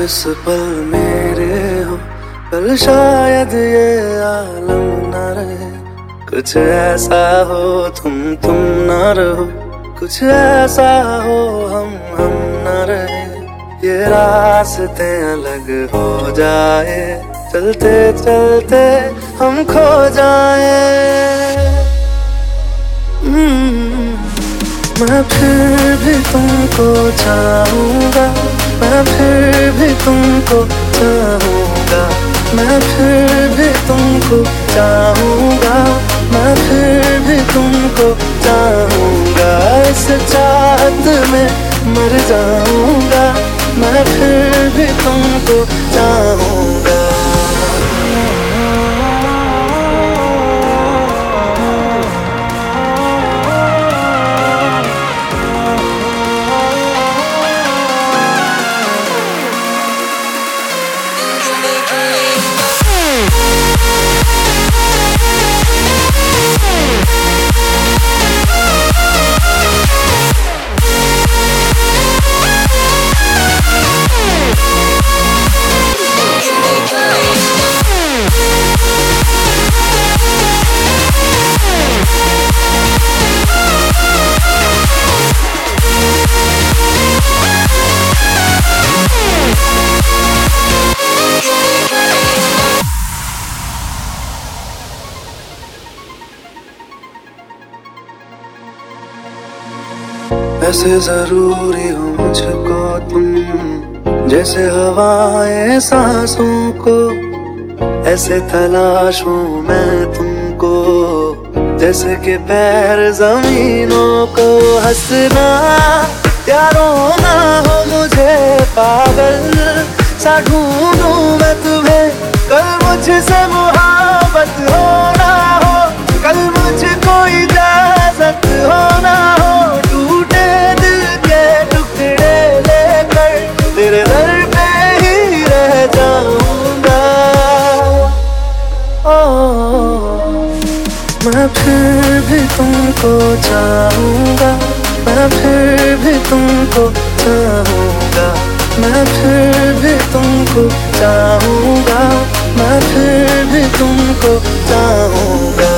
इस पल मेरे हो, कल शायद ये आलम न रहे। कुछ ऐसा हो तुम न रहो, कुछ ऐसा हो हम न रहे। ये रास्ते अलग हो जाए, चलते चलते हम खो जाए। मैं फिर भी तुमको चाहूँगा, मैं फिर भी तुमको चाहूँगा, मैं फिर भी तुमको चाहूँगा, मैं फिर भी तुमको चाहूँगा। इस चाहत में मर जाऊँगा, मैं फिर भी तुमको चाहूँगा। ऐसे जरूरी हो मुझको तुम, जैसे हवाएं सांसों को। ऐसे तलाशूं मैं तुमको, जैसे कि पैर जमीनों को। हंसना या रोना हो मुझे पागल सा ढूंढूं मैं तुम्हें। कल मुझसे मुहाबत हो ना हो, कल मुझको इजाजत हो ना हो। तेरे दर पे ही रह जाऊंगा। मैं फिर भी तुमको चाहूँगा, मैं फिर भी तुमको चाहूँगा, मैं फिर भी तुमको चाहूँगा, मैं फिर भी तुमको चाहूँगा।